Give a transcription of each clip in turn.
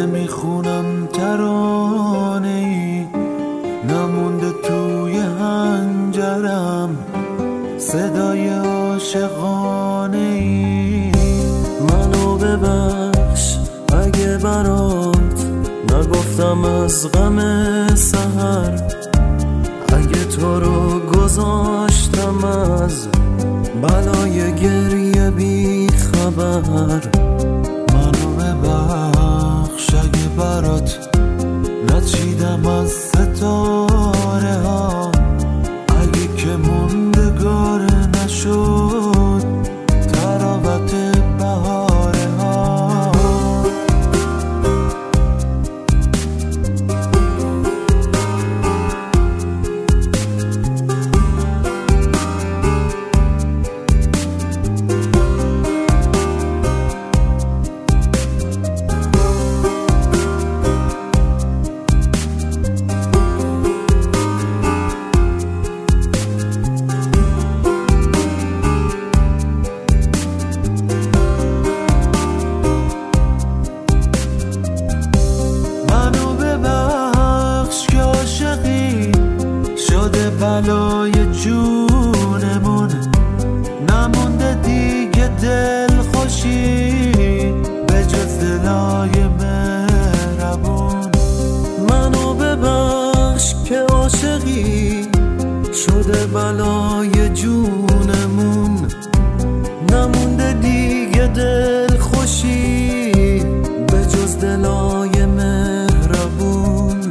نمیخونم ترانه ای، نمونده توی هنجرم صدای عاشقانه ای. منو ببخش اگه برات نگفتم از غم سحر، اگه تو رو گذاشتم از بلای گریه بی خبر. منو ببخش اگه برات نچیدم از ستاره ها، اگه که موندگار نشد تراوت بهاره ها. بلای جونمون نمونده دیگه دل خوشی به جز دلای مهربون. منو ببخش که عاشقی شده بلای جونمون، نمونده دیگه دل خوشی به جز دلای مهربون.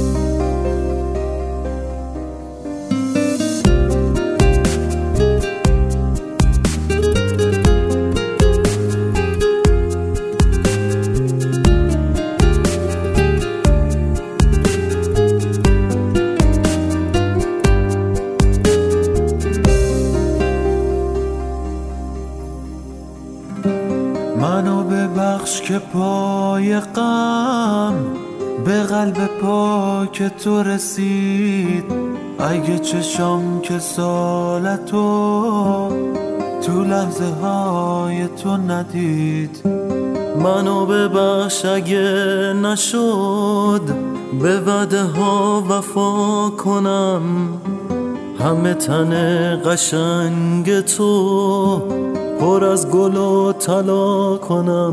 منو ببخش که پای غم به قلب پاک تو رسید، اگه چشام که سالتو تو لحظه های تو ندید. منو ببخش اگه نشد به وعده ها وفا کنم، همه تن قشنگ تو پر از گل و طلا کنم.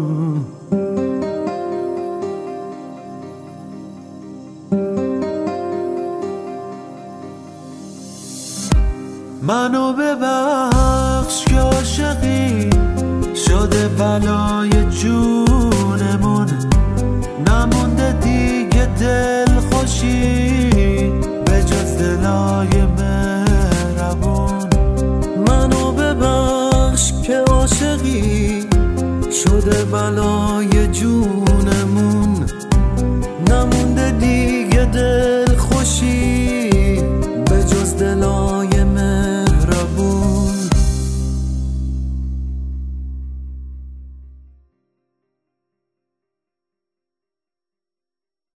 منو ببخش که عاشقی شده بلای جونمون، نمونده دیگه دل خوشی به جز دلای مهربون. منو ببخش که عاشقی شده بلای